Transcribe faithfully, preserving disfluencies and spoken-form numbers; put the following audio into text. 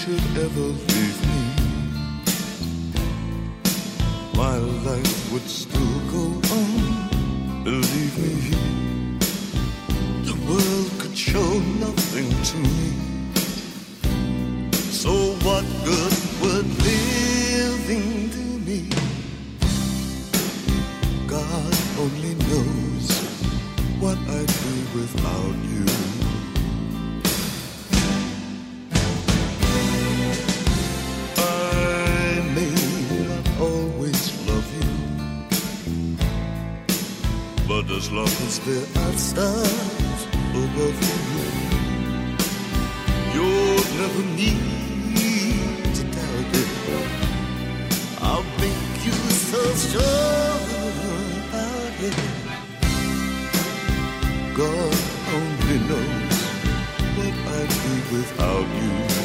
should ever leave me, my life would still go on. Believe me, the world could show nothing to me. So what good would living do me? God only knows what I'd be without you. But as long as there are stars above you, you'll never need to doubt it. I'll make you so sure about it. God only knows what I'd be without you.